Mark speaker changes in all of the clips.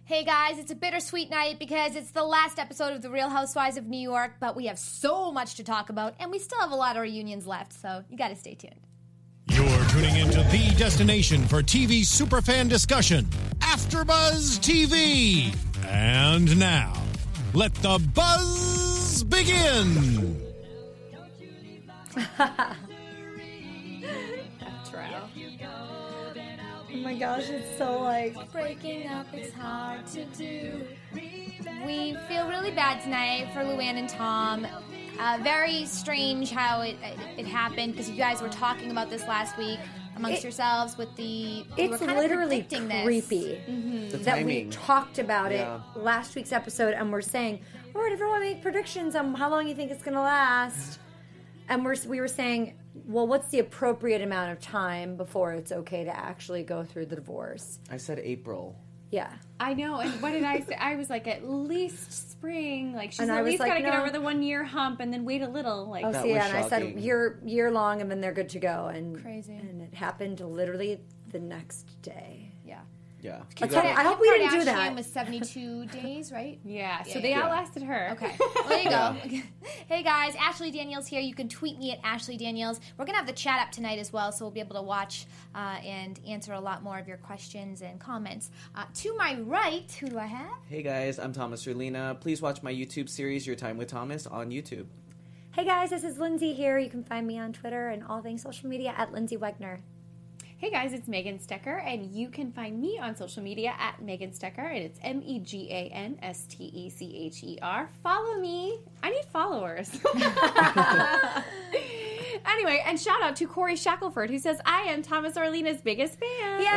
Speaker 1: Hey guys, it's a bittersweet night because it's the last episode of The Real Housewives of New York, but we have so much to talk about, and we still have a lot of reunions left, so you gotta stay tuned.
Speaker 2: You're tuning into the destination for TV superfan discussion, AfterBuzz TV. And now, let the buzz begin.
Speaker 3: Oh my gosh, it's so like...
Speaker 1: Breaking up is hard to do. We feel really bad tonight for Luann and Tom. Very strange how it happened, because you guys were talking about this last week amongst yourselves with the...
Speaker 3: It's literally creepy that we talked about it last week's episode, and we're saying, all right, everyone make predictions on how long you think it's going to last. And we were saying, well, what's the appropriate amount of time before it's okay to actually go through the divorce?
Speaker 4: I said April.
Speaker 3: Yeah.
Speaker 5: I know. And what did I say? I was like, at least spring. Like, she's at least
Speaker 3: like,
Speaker 5: got to get over the 1 year hump and then wait a little. Like,
Speaker 3: and I said year long, and then they're good to go. And
Speaker 1: crazy.
Speaker 3: And it happened literally the next day.
Speaker 1: Yeah.
Speaker 4: Yeah.
Speaker 3: I hope we didn't do that.
Speaker 1: Kardashian was 72 days, right?
Speaker 5: Yeah. So they outlasted her.
Speaker 1: Okay. Well, there you go. Hey guys, Ashley Daniels here. You can tweet me at Ashley Daniels. We're gonna have the chat up tonight as well, so we'll be able to watch and answer a lot more of your questions and comments. To my right, who do I have?
Speaker 4: Hey guys, I'm Thomas Erlina. Please watch my YouTube series, Your Time with Thomas, on YouTube.
Speaker 3: Hey guys, this is Lindsay here. You can find me on Twitter and all things social media at Lindsay Wegner.
Speaker 5: Hey guys, it's Megan Stecker, and you can find me on social media at Megan Stecker, and it's MEGANSTECHER. Follow me. I need followers. Anyway, and shout out to Corey Shackelford, who says, I am Thomas Orlina's biggest fan.
Speaker 1: Yay!
Speaker 4: Oh,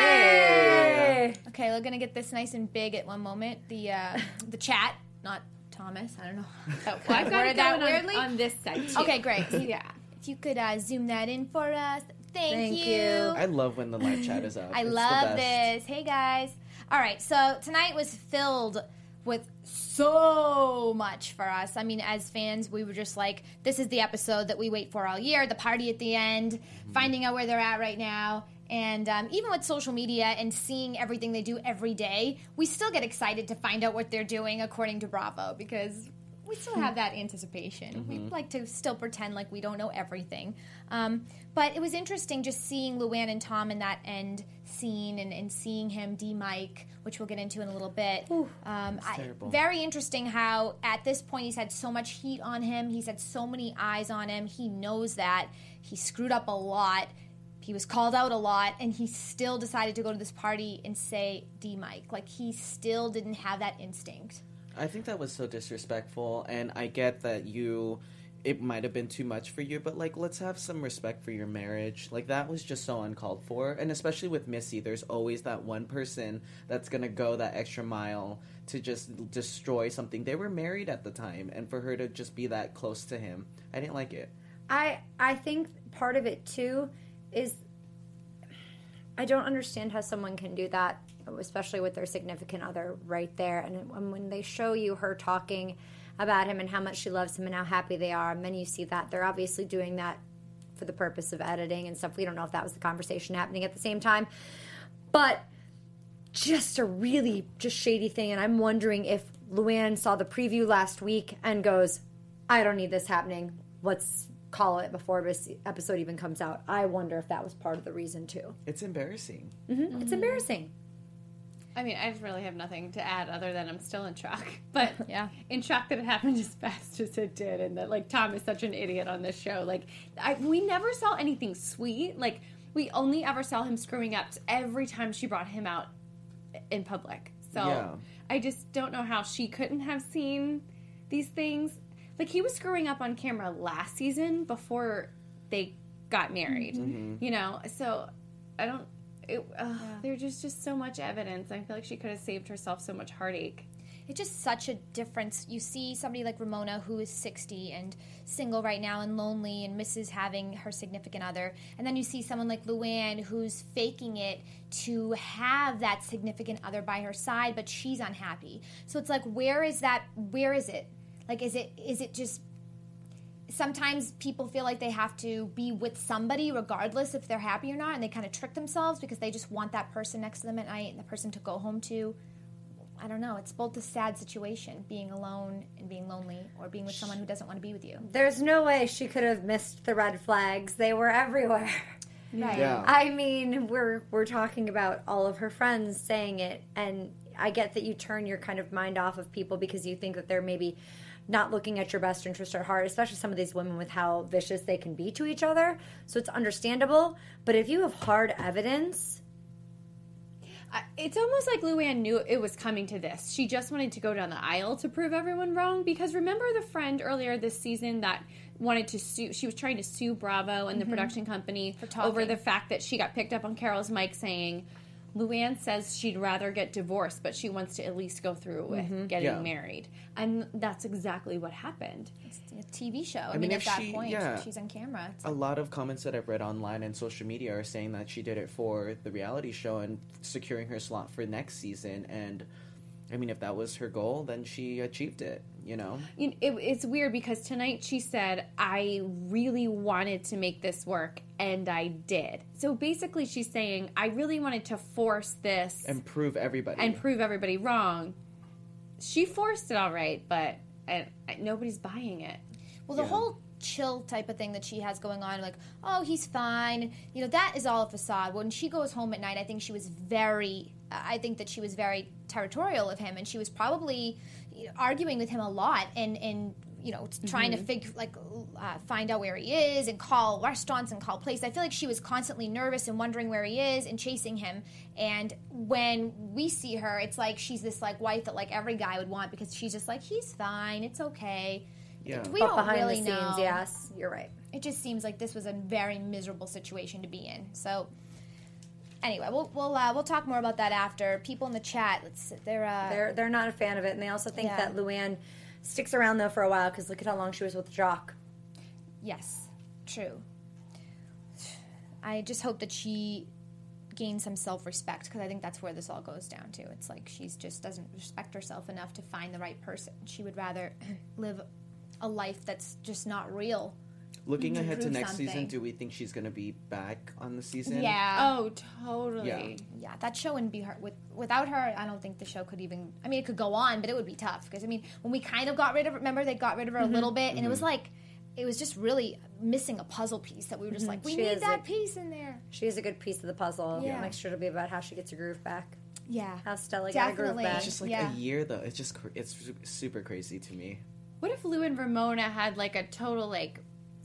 Speaker 4: hey!
Speaker 1: Okay, we're gonna get this nice and big at one moment. The chat, not Thomas. I don't know.
Speaker 5: Well, I've got it going on this side, too.
Speaker 1: Okay, great.
Speaker 5: Yeah.
Speaker 1: If you could zoom that in for us. Thank you.
Speaker 4: I love when the live chat is up.
Speaker 1: I love this. Hey, guys. All right, so tonight was filled with so much for us. I mean, as fans, we were just like, this is the episode that we wait for all year, the party at the end, finding out where they're at right now. And even with social media and seeing everything they do every day, we still get excited to find out what they're doing according to Bravo, because we still have that anticipation. We like to still pretend like we don't know everything. But it was interesting just seeing Luann and Tom in that end scene and seeing him de-mic, which we'll get into in a little bit.
Speaker 4: Terrible.
Speaker 1: Very interesting how at this point he's had so much heat on him. He's had so many eyes on him. He knows that. He screwed up a lot. He was called out a lot, and he still decided to go to this party and say de-mic. Like, he still didn't have that instinct.
Speaker 4: I think that was so disrespectful, and I get that it might have been too much for you, but, like, let's have some respect for your marriage. Like, that was just so uncalled for, and especially with Missy, there's always that one person that's going to go that extra mile to just destroy something. They were married at the time, and for her to just be that close to him, I didn't like it.
Speaker 3: I think part of it, too, is I don't understand how someone can do that, especially with their significant other right there. And when they show you her talking about him and how much she loves him and how happy they are, and then you see that they're obviously doing that for the purpose of editing and stuff. We don't know if that was the conversation happening at the same time. But just a really just shady thing. And I'm wondering if Luann saw the preview last week and goes, I don't need this happening. Let's call it before this episode even comes out. I wonder if that was part of the reason, too.
Speaker 4: It's embarrassing.
Speaker 3: It's embarrassing.
Speaker 5: I mean, I really have nothing to add other than I'm still in shock. But in shock that it happened as fast as it did, and that, like, Tom is such an idiot on this show. Like, we never saw anything sweet. Like, we only ever saw him screwing up every time she brought him out in public. So I just don't know how she couldn't have seen these things. Like, he was screwing up on camera last season before they got married, you know? So I don't... There's just so much evidence. I feel like she could have saved herself so much heartache.
Speaker 1: It's just such a difference. You see somebody like Ramona, who is 60 and single right now and lonely and misses having her significant other. And then you see someone like Luann, who's faking it to have that significant other by her side, but she's unhappy. So it's like, where is that? Where is it? Like, is it just... Sometimes people feel like they have to be with somebody regardless if they're happy or not, and they kind of trick themselves because they just want that person next to them at night and the person to go home to. I don't know. It's both a sad situation, being alone and being lonely, or being with someone who doesn't want to be with you.
Speaker 3: There's no way she could have missed the red flags. They were everywhere.
Speaker 1: Right.
Speaker 4: Yeah.
Speaker 3: I mean, we're talking about all of her friends saying it, and I get that you turn your kind of mind off of people because you think that they're maybe not looking at your best interest at heart, especially some of these women with how vicious they can be to each other. So it's understandable. But if you have hard evidence...
Speaker 5: It's almost like Luann knew it was coming to this. She just wanted to go down the aisle to prove everyone wrong, because remember the friend earlier this season that wanted to sue, she was trying to sue Bravo and the production company over the fact that she got picked up on Carol's mic saying, Luann says she'd rather get divorced, but she wants to at least go through with getting married. And that's exactly what happened.
Speaker 1: It's a TV show. I
Speaker 4: mean,
Speaker 1: mean, at
Speaker 4: if
Speaker 1: that
Speaker 4: she-
Speaker 1: point,
Speaker 4: yeah.
Speaker 1: she's on camera. It's
Speaker 4: A lot of comments that I've read online and social media are saying that she did it for the reality show and securing her slot for next season. And I mean, if that was her goal, then she achieved it, you know?
Speaker 5: It's weird because tonight she said, I really wanted to make this work, and I did. So basically she's saying, I really wanted to force this
Speaker 4: And prove everybody
Speaker 5: wrong. She forced it all right, but nobody's buying it.
Speaker 1: Well, the whole chill type of thing that she has going on, like, oh, he's fine, you know, that is all a facade. When she goes home at night, I think I think that she was very territorial of him, and she was probably arguing with him a lot, and you know, trying to find out where he is and call restaurants and call places. I feel like she was constantly nervous and wondering where he is and chasing him. And when we see her, it's like she's this like wife that like every guy would want, because she's just like, he's fine, it's okay.
Speaker 4: Yeah.
Speaker 1: We
Speaker 3: But
Speaker 1: don't
Speaker 3: behind
Speaker 1: really
Speaker 3: the scenes,
Speaker 1: know.
Speaker 3: yes, you're right.
Speaker 1: It just seems like this was a very miserable situation to be in. So, anyway, we'll talk more about that after. People in the chat,
Speaker 3: They're not a fan of it, and they also think
Speaker 1: Yeah.
Speaker 3: that Luann sticks around though for a while because look at how long she was with Jacques.
Speaker 1: yes, true. I just hope that she gains some self-respect, because I think that's where this all goes down to. It's like she's just doesn't respect herself enough to find the right person. She would rather live a life that's just not real.
Speaker 4: Looking
Speaker 1: to
Speaker 4: ahead to
Speaker 1: prove
Speaker 4: next season,
Speaker 1: something.
Speaker 4: do we think she's going to be back on the season?
Speaker 1: Yeah.
Speaker 5: Oh, totally.
Speaker 1: Yeah, that show wouldn't be her. Without her, I don't think the show could even... I mean, it could go on, but it would be tough. Because, I mean, when we kind of got rid of her... Remember, they got rid of her a little bit, and it was like... It was just really missing a puzzle piece that we were just like, we
Speaker 3: She
Speaker 1: need
Speaker 3: is
Speaker 1: that piece in there.
Speaker 3: She is a good piece of the puzzle.
Speaker 1: Yeah.
Speaker 3: Next year it'll be about how she gets her groove back.
Speaker 1: Yeah.
Speaker 3: How Stella got her groove
Speaker 1: Definitely.
Speaker 3: back.
Speaker 4: It's just like
Speaker 1: Yeah.
Speaker 4: a year, though. It's just it's super crazy to me.
Speaker 5: What if Lou and Ramona had like a total like...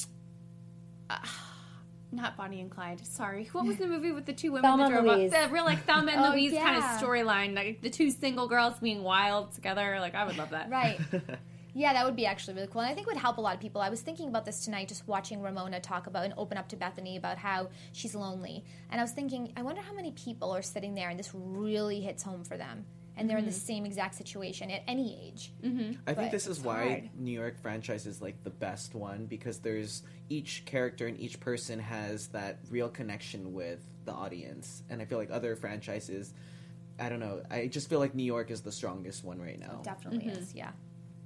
Speaker 5: not Bonnie and Clyde. Sorry. What was the movie with the two women
Speaker 3: Thelma
Speaker 5: that drove
Speaker 3: and
Speaker 5: up?
Speaker 3: Louise.
Speaker 5: The real like Thelma and
Speaker 1: Oh,
Speaker 5: Louise kind of
Speaker 1: yeah.
Speaker 5: storyline. Like the two single girls being wild together. Like I would love that.
Speaker 1: Right. Yeah, that would be actually really cool. And I think it would help a lot of people. I was thinking about this tonight, just watching Ramona talk about and open up to Bethany about how she's lonely. And I was thinking, I wonder how many people are sitting there and this really hits home for them. And they're in the same exact situation at any age.
Speaker 4: I think
Speaker 1: But
Speaker 4: this is
Speaker 1: it's
Speaker 4: why
Speaker 1: hard.
Speaker 4: New York franchise is like the best one, because there's each character and each person has that real connection with the audience. And I feel like other franchises, I don't know, I just feel like New York is the strongest one right now.
Speaker 1: Definitely is, yeah.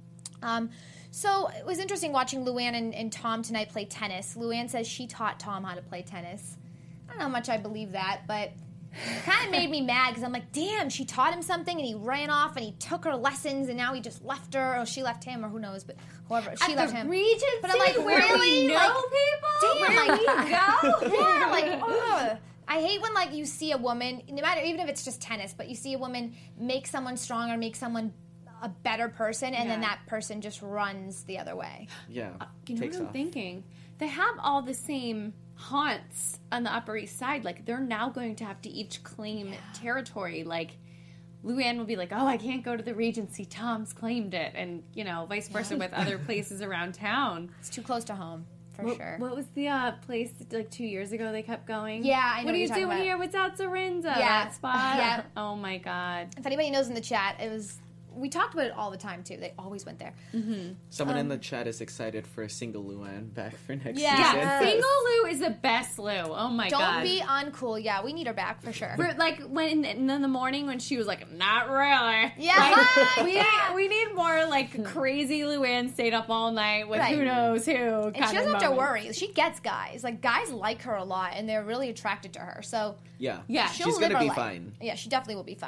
Speaker 1: So it was interesting watching Luann and Tom tonight play tennis. Luann says she taught Tom how to play tennis. I don't know how much I believe that, but it kind of made me mad because I'm like, damn, she taught him something and he ran off and he took her lessons and now he just left her, or she left him, or who knows, but whoever, she left him.
Speaker 5: Regency,
Speaker 1: But I'm like,
Speaker 5: where
Speaker 1: really?
Speaker 5: we know
Speaker 1: Like,
Speaker 5: people?
Speaker 1: damn,
Speaker 5: Where
Speaker 1: like,
Speaker 5: we go?
Speaker 1: Yeah, like, ugh. I hate when, like, you see a woman, no matter, even if it's just tennis, but you see a woman make someone stronger, make someone a better person, and then
Speaker 5: Yeah.
Speaker 1: that person just runs the other way.
Speaker 4: Yeah.
Speaker 5: You know
Speaker 4: takes
Speaker 5: what I'm
Speaker 4: off.
Speaker 5: thinking? They have all the same haunts on the Upper East Side. Like, they're now going to have to each claim territory. Like, Luann will be like, oh, I can't go to the Regency. Tom's claimed it. And, you know, vice versa with other places around town.
Speaker 1: It's too close to home, for
Speaker 5: What,
Speaker 1: sure.
Speaker 5: what was the place, like, 2 years ago they kept going?
Speaker 1: Yeah, I know
Speaker 5: What
Speaker 1: what
Speaker 5: are you
Speaker 1: you're talking
Speaker 5: doing
Speaker 1: about.
Speaker 5: here without Zorinza?
Speaker 1: Yeah.
Speaker 5: That spot?
Speaker 1: Yeah.
Speaker 5: Oh, my God.
Speaker 1: If anybody knows in the chat, it was... We talked about it all the time, too. They always went there.
Speaker 4: Someone in the chat is excited for Single Luann back for next
Speaker 1: Yeah.
Speaker 4: season.
Speaker 1: Yes.
Speaker 5: Single Lou is the best Lou. Oh, my
Speaker 1: Don't
Speaker 5: God.
Speaker 1: be uncool. Yeah, we need her back, for sure.
Speaker 5: Like when in the morning when she was like, not really.
Speaker 1: Yeah.
Speaker 5: Like, we need more like crazy Luann stayed up all night with
Speaker 1: Right.
Speaker 5: who knows who.
Speaker 1: And she doesn't have to
Speaker 5: moments.
Speaker 1: worry. She gets guys. Like, guys like her a lot, and they're really attracted to her. So...
Speaker 4: Yeah.
Speaker 5: Yeah.
Speaker 1: She'll
Speaker 4: She's
Speaker 1: live
Speaker 4: going to
Speaker 1: her
Speaker 4: be
Speaker 1: life.
Speaker 4: fine.
Speaker 1: Yeah, she definitely will be fine.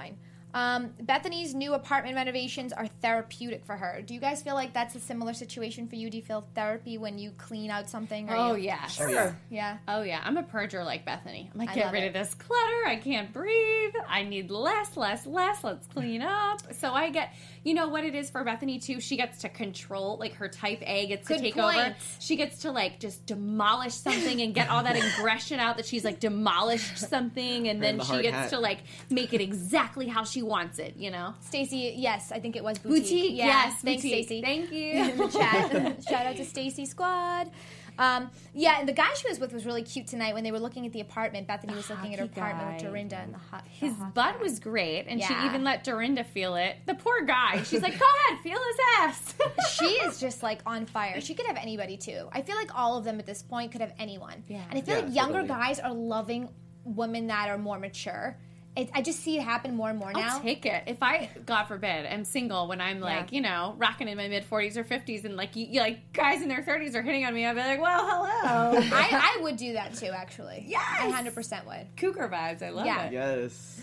Speaker 1: Bethany's new apartment renovations are therapeutic for her. Do you guys feel like that's a similar situation for you? Do you feel therapy when you clean out something?
Speaker 5: Oh, yeah.
Speaker 3: Sure.
Speaker 1: Yeah.
Speaker 5: Oh, yeah. I'm a purger like Bethany. I'm like,
Speaker 1: I
Speaker 5: get
Speaker 1: love
Speaker 5: rid
Speaker 1: it.
Speaker 5: of this clutter. I can't breathe. I need less. Let's clean up. So I get, you know what it is for Bethany, too? She gets to control, like, her type A gets to
Speaker 1: Good
Speaker 5: take
Speaker 1: point.
Speaker 5: over. She gets to, like, just demolish something and get all that aggression out that she's, like, demolished something. And then
Speaker 4: the
Speaker 5: she
Speaker 4: hard
Speaker 5: gets
Speaker 4: hat.
Speaker 5: to, like, make it exactly how she wants it, you know?
Speaker 1: Stacey, yes, I think it was Boutique.
Speaker 5: Boutique,
Speaker 1: Yeah.
Speaker 5: yes.
Speaker 1: Thanks,
Speaker 5: Boutique.
Speaker 1: Stacey.
Speaker 5: Thank you.
Speaker 1: In the chat. Shout out to Stacey Squad. Yeah, and the guy she was with was really cute tonight when they were looking at the apartment. Bethany was looking at her
Speaker 5: hockey
Speaker 1: apartment with
Speaker 5: guy.
Speaker 1: Dorinda and the hot.
Speaker 5: His butt was great, and she
Speaker 1: Yeah.
Speaker 5: even let Dorinda feel it. The poor guy. She's like, go ahead, feel his ass.
Speaker 1: She is just like on fire. She could have anybody too. I feel like all of them at this point could have anyone.
Speaker 5: Yeah.
Speaker 1: And I feel
Speaker 4: Yeah,
Speaker 1: like younger
Speaker 4: totally.
Speaker 1: guys are loving women that are more mature. I just see it happen more and more now.
Speaker 5: I'll take it. If I, God forbid, am single when I'm like,
Speaker 1: Yeah.
Speaker 5: you know, rocking in my mid 40s or 50s, and like, you like guys in their 30s are hitting on me, I'd be like, well, hello.
Speaker 1: I would do that too, actually.
Speaker 5: Yes!
Speaker 1: I 100% would.
Speaker 5: Cougar vibes. I love
Speaker 1: Yeah.
Speaker 5: it.
Speaker 4: Yes.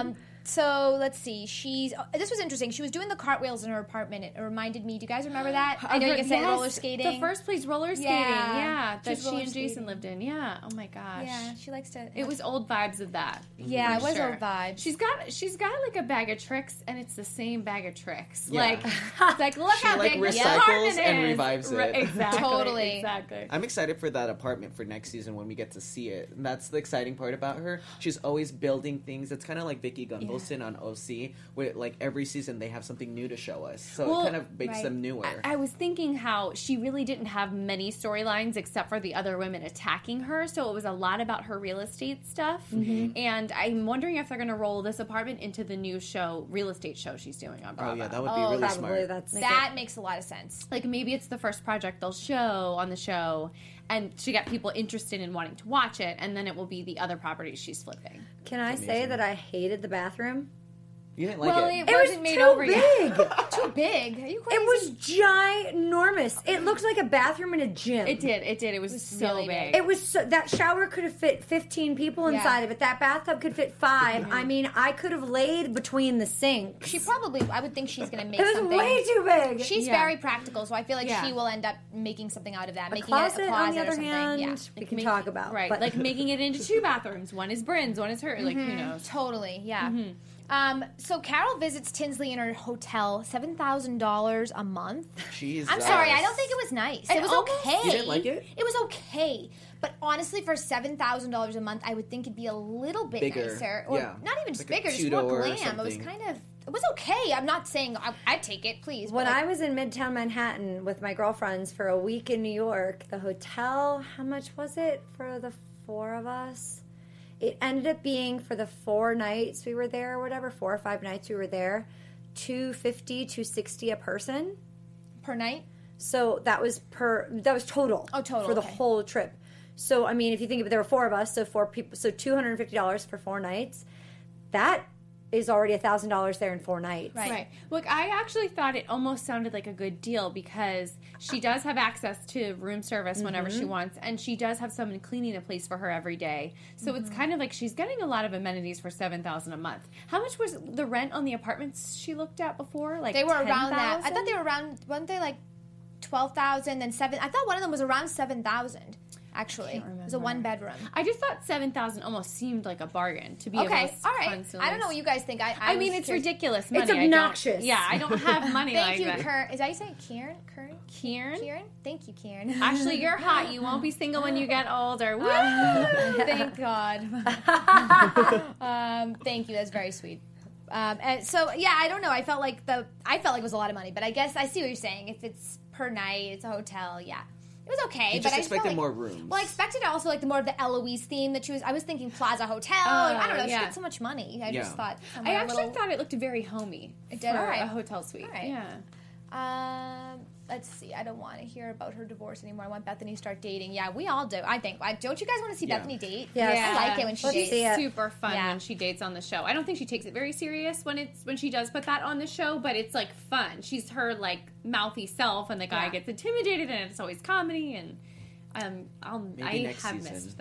Speaker 1: So let's see. This was interesting. She was doing the cartwheels in her apartment. It reminded me. Do you guys remember that? I know you guys said
Speaker 5: Yes,
Speaker 1: roller skating.
Speaker 5: The first place roller skating.
Speaker 1: Yeah.
Speaker 5: Yeah. That
Speaker 1: She's
Speaker 5: she
Speaker 1: roller
Speaker 5: and Jason
Speaker 1: skating.
Speaker 5: lived in. Yeah. Oh my gosh.
Speaker 1: Yeah, she likes to.
Speaker 5: It was old vibes of that.
Speaker 1: Yeah,
Speaker 5: for
Speaker 1: it was
Speaker 5: sure.
Speaker 1: old vibes.
Speaker 5: She's got like a bag of tricks, and it's the same bag of tricks.
Speaker 4: Yeah.
Speaker 5: Like it's like look
Speaker 4: She,
Speaker 5: how
Speaker 4: like,
Speaker 5: big this
Speaker 4: recycles
Speaker 5: apartment
Speaker 4: and
Speaker 5: is.
Speaker 4: revives it.
Speaker 5: Right, exactly.
Speaker 1: Totally.
Speaker 5: Exactly.
Speaker 4: I'm excited for that apartment for next season when we get to see it. And that's the exciting part about her. She's always building things. It's kind of like Vicky Gunvalson on OC, where like every season they have something new to show us. So
Speaker 5: Well,
Speaker 4: it kind of makes
Speaker 1: right.
Speaker 4: them newer.
Speaker 5: I was thinking how she really didn't have many storylines except for the other women attacking her, so it was a lot about her real estate stuff.
Speaker 4: Mm-hmm.
Speaker 5: And I'm wondering if they're going to roll this apartment into the new show, real estate show she's doing on Bravo.
Speaker 4: Oh yeah, that would be
Speaker 1: Oh,
Speaker 4: really
Speaker 3: Probably
Speaker 4: smart.
Speaker 3: that's
Speaker 1: that makes a lot of sense.
Speaker 5: Like maybe it's the first project they'll show on the show, and she got people interested in wanting to watch it, and then it will be the other properties she's flipping.
Speaker 3: Can I say that I hated the bathroom?
Speaker 4: You didn't like it.
Speaker 3: It
Speaker 5: wasn't
Speaker 3: was
Speaker 5: made
Speaker 3: too
Speaker 5: over yet.
Speaker 3: big.
Speaker 1: Too big. Are you crazy?
Speaker 3: It was ginormous. It looked like a bathroom in a gym.
Speaker 5: It did. It was so
Speaker 1: really
Speaker 5: big.
Speaker 1: big.
Speaker 3: It was that shower could have fit 15 people inside
Speaker 1: Yeah.
Speaker 3: of it. That bathtub could fit 5. I mean, I could have laid between the sinks.
Speaker 1: She probably. I would think she's going to make
Speaker 3: it was
Speaker 1: something.
Speaker 3: way too big.
Speaker 1: She's
Speaker 5: Yeah.
Speaker 1: very practical, so I feel like
Speaker 5: Yeah.
Speaker 1: she will end up making something out of that.
Speaker 3: a
Speaker 1: Making
Speaker 3: closet,
Speaker 1: it a
Speaker 3: on
Speaker 1: closet
Speaker 3: the
Speaker 1: or
Speaker 3: other
Speaker 1: something.
Speaker 3: hand,
Speaker 1: Yeah.
Speaker 3: we can talk about.
Speaker 5: Right,
Speaker 3: but-
Speaker 5: like making it into 2 bathrooms. One is Bryn's, one is her. Like who knows?
Speaker 1: Totally, yeah. So Carol visits Tinsley in her hotel, $7,000 a month.
Speaker 4: Jesus.
Speaker 1: I'm sorry, I don't think it was nice. It was
Speaker 5: almost-
Speaker 1: okay.
Speaker 4: You didn't like it?
Speaker 1: It was okay, but honestly, for $7,000 a month, I would think it'd be a little bit
Speaker 4: Bigger.
Speaker 1: nicer, or
Speaker 4: Yeah.
Speaker 1: not even just
Speaker 4: Like a
Speaker 1: bigger, just more
Speaker 4: two-door or
Speaker 1: glam. It was
Speaker 4: something.
Speaker 1: kind of. It was okay. I'm not saying I'd take it, please.
Speaker 3: When
Speaker 1: but like,
Speaker 3: I was in Midtown Manhattan with my girlfriends for a week in New York, the hotel, how much was it for the 4 of us? It ended up being for the 4 nights we were there or whatever, 4 or 5 nights we were there, $250, $260 a person.
Speaker 1: per night.
Speaker 3: So that was total.
Speaker 1: Oh, total,
Speaker 3: for the
Speaker 1: okay.
Speaker 3: whole trip. So I mean, if you think of it, there were 4 of us, so 4 people, so $250 for 4 nights. That is already $1,000 there in 4 nights.
Speaker 1: Right.
Speaker 5: Look, I actually thought it almost sounded like a good deal because she does have access to room service whenever she wants, and she does have someone cleaning the place for her every day. So it's kind of like she's getting a lot of amenities for $7,000 a month. How much was the rent on the apartments she looked at before? Like
Speaker 1: They were around that. I
Speaker 5: 10,000?
Speaker 1: thought they were around. Weren't they like 12,000 then 7? I thought one of them was around 7,000. Actually, it was a 1-bedroom.
Speaker 5: I just thought $7,000 almost seemed like a bargain to be
Speaker 1: Okay,
Speaker 5: able to
Speaker 1: all right.
Speaker 5: constantly-
Speaker 1: I don't know what you guys think.
Speaker 5: I mean,
Speaker 1: was
Speaker 5: it's
Speaker 1: curious.
Speaker 5: ridiculous money.
Speaker 3: It's obnoxious.
Speaker 5: I don't have money
Speaker 1: Thank
Speaker 5: like
Speaker 1: you,
Speaker 5: that.
Speaker 1: Karen. Is that you say Karen?
Speaker 5: Kieran?
Speaker 1: Kieran? Thank you, Karen.
Speaker 5: Ashley, you're hot. You won't be single when you get older. Woo!
Speaker 1: Thank God. Thank you. That's very sweet. And so yeah, I don't know. I felt like it was a lot of money, but I guess I see what you're saying. If it's per night, it's a hotel. Yeah, it was okay.
Speaker 4: You
Speaker 1: but
Speaker 4: just
Speaker 1: I
Speaker 4: expected
Speaker 1: felt like,
Speaker 4: more rooms.
Speaker 1: Well, I expected also like the more of the Eloise theme that she was. I was thinking Plaza Hotel. I don't know. She
Speaker 5: yeah.
Speaker 1: had so much money. I
Speaker 4: Yeah.
Speaker 1: just thought.
Speaker 5: I
Speaker 1: somewhere a
Speaker 5: actually
Speaker 1: little-
Speaker 5: thought it looked very homey.
Speaker 1: It did,
Speaker 5: for
Speaker 1: all right.
Speaker 5: a hotel suite.
Speaker 1: All right.
Speaker 5: Yeah.
Speaker 1: Let's see. I don't want to hear about her divorce anymore. I want Bethany to start dating. Yeah, we all do. I think. Don't you guys want to see
Speaker 4: Yeah.
Speaker 1: Bethany date?
Speaker 3: Yes.
Speaker 1: I like it when she
Speaker 3: Let's
Speaker 1: dates.
Speaker 3: see it.
Speaker 5: Super fun
Speaker 1: Yeah.
Speaker 5: when she dates on the show. I don't think she takes it very serious when she does put that on the show, but it's like fun. She's her like mouthy self, and the guy
Speaker 1: Yeah.
Speaker 5: gets intimidated, and it's always comedy. And I
Speaker 4: Maybe next
Speaker 5: have
Speaker 4: season.
Speaker 5: missed that.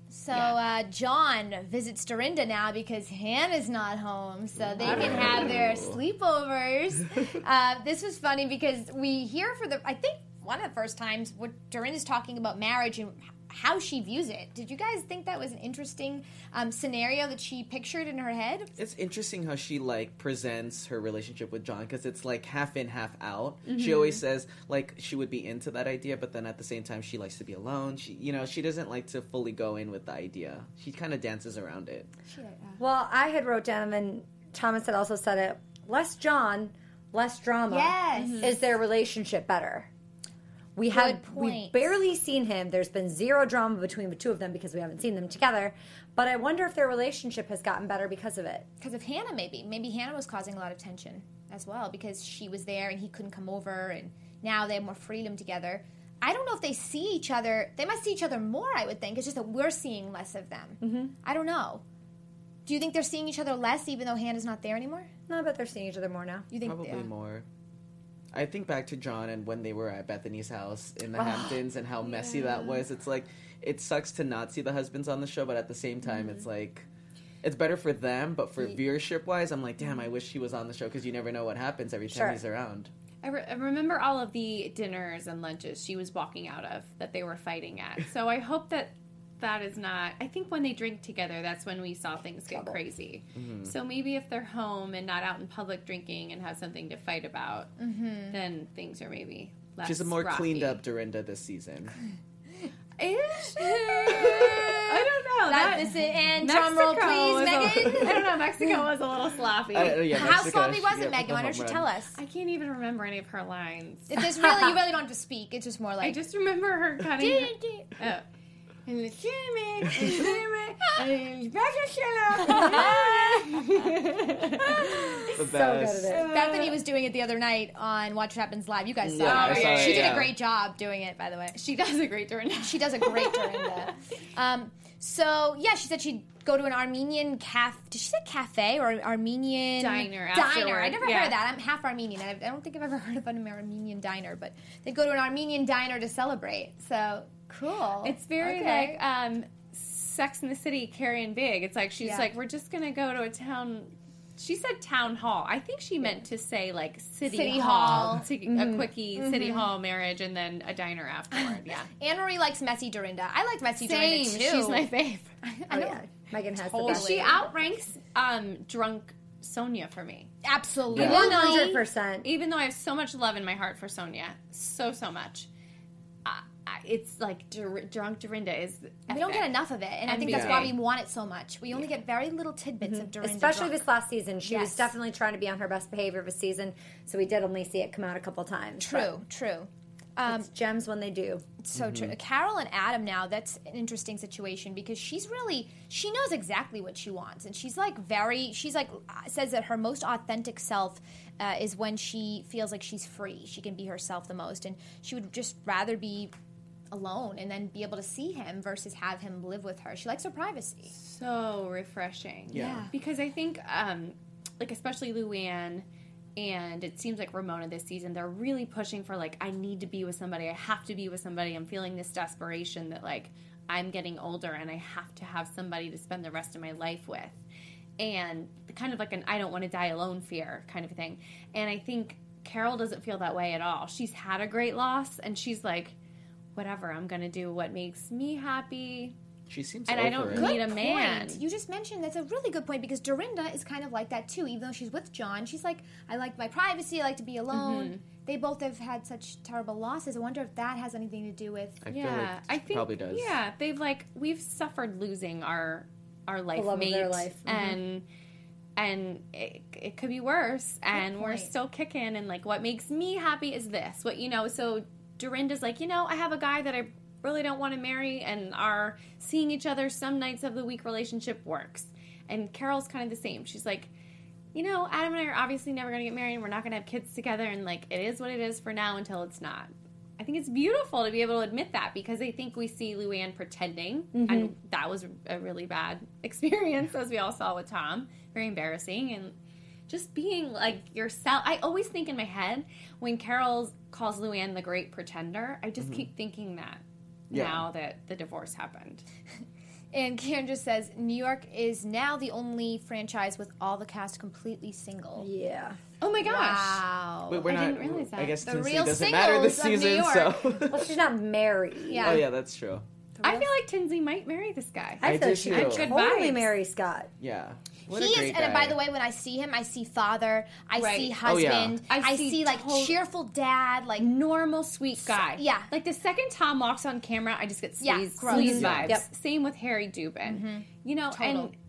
Speaker 1: So John visits Dorinda now because Hannah's not home, so they can have their sleepovers. This was funny because we hear I think one of the first times what Dorinda's talking about marriage and how she views it. Did you guys think that was an interesting scenario that she pictured in her head?
Speaker 4: It's interesting how she presents her relationship with John, because it's half in, half out. She always says she would be into that idea, but then at the same time she likes to be alone. She doesn't like to fully go in with the idea. She kind of dances around it.
Speaker 3: Well, I had wrote down, and Thomas had also said it, less John, less drama.
Speaker 1: Yes.
Speaker 3: Is their relationship better? We've barely seen him. There's been zero drama between the two of them because we haven't seen them together. But I wonder if their relationship has gotten better because of it.
Speaker 1: Because of Hannah, maybe. Maybe Hannah was causing a lot of tension as well because she was there and he couldn't come over, and now they have more freedom together. I don't know if they see each other. They must see each other more, I would think. It's just that we're seeing less of them. Mm-hmm. I don't know. Do you think they're seeing each other less even though Hannah's not there anymore?
Speaker 3: No, but they're seeing each other more now.
Speaker 1: You think
Speaker 4: Probably more. I think back to John and when they were at Bethany's house in the Hamptons and how messy that was. It's it sucks to not see the husbands on the show, but at the same time, it's it's better for them, but for viewership-wise, I'm damn, I wish he was on the show because you never know what happens every time he's around.
Speaker 5: I remember all of the dinners and lunches she was walking out of that they were fighting at. So I hope that is not... I think when they drink together, that's when we saw things get crazy. Mm-hmm. So maybe if they're home and not out in public drinking and have something to fight about, then things are maybe less
Speaker 4: She's a more
Speaker 5: rocky.
Speaker 4: cleaned up Dorinda this season.
Speaker 5: Is she? I don't know.
Speaker 1: And drum roll, please, Megan.
Speaker 5: I don't know. Mexico was a little sloppy.
Speaker 1: How sloppy was it, Megan? Why don't you tell us?
Speaker 5: I can't even remember any of her lines.
Speaker 1: You really don't have to speak. It's just more
Speaker 5: I just remember her cutting.
Speaker 4: The best.
Speaker 1: Bethany was doing it the other night on Watch What Happens Live. You guys saw it. She did a great job doing it, by the way.
Speaker 5: She does a great Dorinda.
Speaker 1: She does a great Dorinda. She said she'd go to an Armenian did she say cafe or Armenian
Speaker 5: diner?
Speaker 1: I never heard of that. I'm half Armenian. I don't think I've ever heard of an Armenian diner, but they go to an Armenian diner to celebrate. So cool.
Speaker 5: It's very like Sex in the City, Carrie and Big. It's she's we're just gonna go to a town. She said town hall. I think she meant to say city hall. A quickie city hall marriage and then a diner afterward. Yeah.
Speaker 1: Anne-Marie likes messy Dorinda. I like messy Dorinda too.
Speaker 5: She's my fave.
Speaker 3: Megan has
Speaker 5: the best. She outranks drunk Sonia for me.
Speaker 1: Absolutely.
Speaker 3: 100%.
Speaker 5: Even though I have so much love in my heart for Sonia. So much. It's drunk Dorinda is epic.
Speaker 1: We don't get enough of it, and I think that's why we want it so much. We only get very little tidbits of Dorinda.
Speaker 3: Especially this last season. She was definitely trying to be on her best behavior this season, so we did only see it come out a couple times.
Speaker 1: True.
Speaker 3: It's gems when they do.
Speaker 1: So true. Carol and Adam now, that's an interesting situation because she knows exactly what she wants. And she's says that her most authentic self is when she feels like she's free. She can be herself the most. And she would just rather be alone and then be able to see him versus have him live with her. She likes her privacy.
Speaker 5: So refreshing.
Speaker 1: Yeah.
Speaker 5: Because I think, especially Luann, and it seems like Ramona this season, they're really pushing for, I need to be with somebody. I have to be with somebody. I'm feeling this desperation that, I'm getting older and I have to have somebody to spend the rest of my life with. And kind of an I don't want to die alone fear kind of thing. And I think Carol doesn't feel that way at all. She's had a great loss, and she's whatever, I'm going to do what makes me happy.
Speaker 4: She seems
Speaker 5: and
Speaker 4: over
Speaker 5: I don't
Speaker 4: it.
Speaker 5: need a man.
Speaker 1: Point. You just mentioned that's a really good point because Dorinda is kind of like that too. Even though she's with John, she's I like my privacy. I like to be alone. Mm-hmm. They both have had such terrible losses. I wonder if that has anything to do with.
Speaker 4: I feel I think probably does.
Speaker 5: Yeah, they've we've suffered losing our life
Speaker 3: the
Speaker 5: mate,
Speaker 3: of their life. Mm-hmm.
Speaker 5: and it could be worse. And we're still kicking. And what makes me happy is this. So Dorinda's I have a guy that I really don't want to marry, and our seeing each other some nights of the week relationship works. And Carol's kind of the same. She's Adam and I are obviously never going to get married, and we're not going to have kids together, and it is what it is for now until it's not. I think it's beautiful to be able to admit that because I think we see Luann pretending, and that was a really bad experience, as we all saw with Tom. Very embarrassing, and just being yourself. I always think in my head when Carol calls Luann the great pretender, I just keep thinking that now that the divorce happened.
Speaker 1: And Karen just says, New York is now the only franchise with all the cast completely single.
Speaker 3: Yeah.
Speaker 5: Oh my gosh.
Speaker 1: Wow.
Speaker 4: Wait, we're
Speaker 5: I
Speaker 4: not.
Speaker 5: didn't realize that.
Speaker 4: I guess
Speaker 1: The
Speaker 4: Tinsley
Speaker 1: real
Speaker 4: doesn't matter this
Speaker 1: singles of New
Speaker 4: season, so.
Speaker 3: Well, she's not married.
Speaker 1: Yeah.
Speaker 4: Oh yeah, that's true.
Speaker 5: I feel like Tinsley might marry this guy.
Speaker 3: I
Speaker 4: I
Speaker 3: feel
Speaker 4: do
Speaker 3: like she
Speaker 4: too.
Speaker 3: could
Speaker 5: Good
Speaker 3: totally
Speaker 5: vibes.
Speaker 3: marry Scott.
Speaker 4: Yeah. What
Speaker 1: He
Speaker 4: a
Speaker 1: is,
Speaker 4: great
Speaker 1: and
Speaker 4: guy.
Speaker 1: by the way, when I see him, I see father, I
Speaker 5: Right.
Speaker 1: see
Speaker 4: Oh, yeah.
Speaker 1: husband, I see like
Speaker 5: total-
Speaker 1: cheerful dad, like
Speaker 5: Normal, sweet guy.
Speaker 1: yeah.
Speaker 5: Like the second Tom walks on camera, I just get
Speaker 1: Yeah,
Speaker 5: sleaze,
Speaker 1: gross.
Speaker 5: sleaze
Speaker 3: Yeah.
Speaker 5: vibes.
Speaker 3: Yep.
Speaker 5: Same with Harry Dubin. You know,
Speaker 1: Total.
Speaker 5: and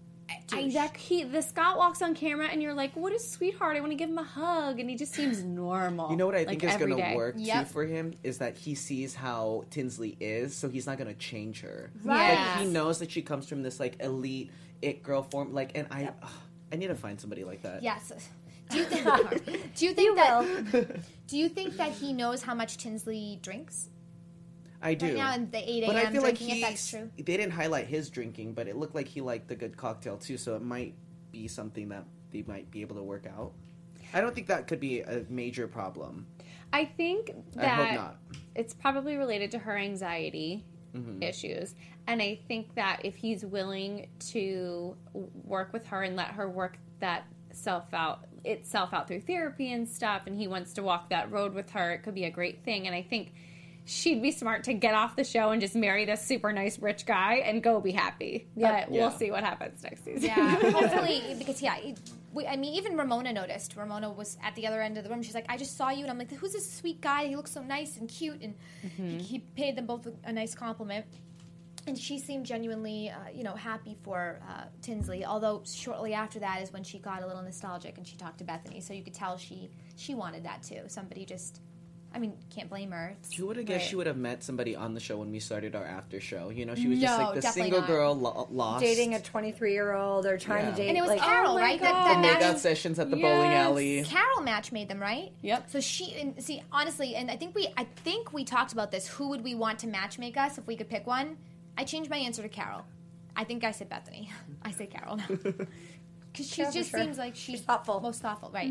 Speaker 5: the Scott walks on camera, and you're like, "What a sweetheart! I want to give him a hug," and he just seems normal.
Speaker 4: You know what I
Speaker 5: like,
Speaker 4: think is
Speaker 5: every
Speaker 4: going to
Speaker 5: day.
Speaker 4: work too
Speaker 1: Yep.
Speaker 4: for him is that he sees how Tinsley is, so he's not going to change her.
Speaker 1: Right.
Speaker 4: Like, he knows that she comes from this like elite it girl form. Like, and I need to find somebody like that.
Speaker 1: yes. Do you think? Do you think Do you think that he knows how much Tinsley drinks
Speaker 4: I do.
Speaker 1: right now in the 8
Speaker 4: But I
Speaker 1: a.m.
Speaker 4: feel like
Speaker 1: drinking? If that's true.
Speaker 4: they didn't highlight his drinking, but it looked like he liked the good cocktail too. So it might be something that they might be able to work out. I don't think that could be a major problem.
Speaker 5: I think
Speaker 4: I
Speaker 5: that
Speaker 4: hope not.
Speaker 5: it's probably related to her anxiety
Speaker 4: Mm-hmm.
Speaker 5: issues, and I think that if he's willing to work with her and let her work that itself out through therapy and stuff, and he wants to walk that road with her, it could be a great thing. And I think she'd be smart to get off the show and just marry this super nice rich guy and go be happy. But
Speaker 4: Yeah.
Speaker 5: we'll see what happens next season.
Speaker 1: Yeah, hopefully, because I mean, even Ramona noticed. Ramona was at the other end of the room. She's like, "I just saw you," and I'm like, "Who's this sweet guy? He looks so nice and cute." And he paid them both a nice compliment. And she seemed genuinely, happy for Tinsley. Although shortly after that is when she got a little nostalgic and she talked to Bethany. So you could tell she wanted that too. Somebody just, can't blame her.
Speaker 4: She would have guessed
Speaker 1: Right.
Speaker 4: she would have met somebody on the show when we started our after show. You know, she was just
Speaker 1: No,
Speaker 4: like the
Speaker 1: definitely
Speaker 4: single
Speaker 1: not.
Speaker 4: girl lost.
Speaker 3: Dating a 23-year-old or trying
Speaker 4: Yeah.
Speaker 3: to date.
Speaker 1: And it was
Speaker 3: like,
Speaker 1: Carol,
Speaker 5: oh my
Speaker 1: right?
Speaker 5: God.
Speaker 1: That
Speaker 4: the
Speaker 1: match-
Speaker 4: makeout sessions at the bowling
Speaker 5: Yes.
Speaker 4: alley.
Speaker 1: Carol match made them, right?
Speaker 5: Yep.
Speaker 1: So honestly, and I think we talked about this. Who would we want to match make us if we could pick one? I changed my answer to Carol. I think I said Bethany. I say Carol now because she
Speaker 3: Yeah, for
Speaker 1: just
Speaker 3: sure.
Speaker 1: seems like she's
Speaker 3: thoughtful.
Speaker 1: most thoughtful, right?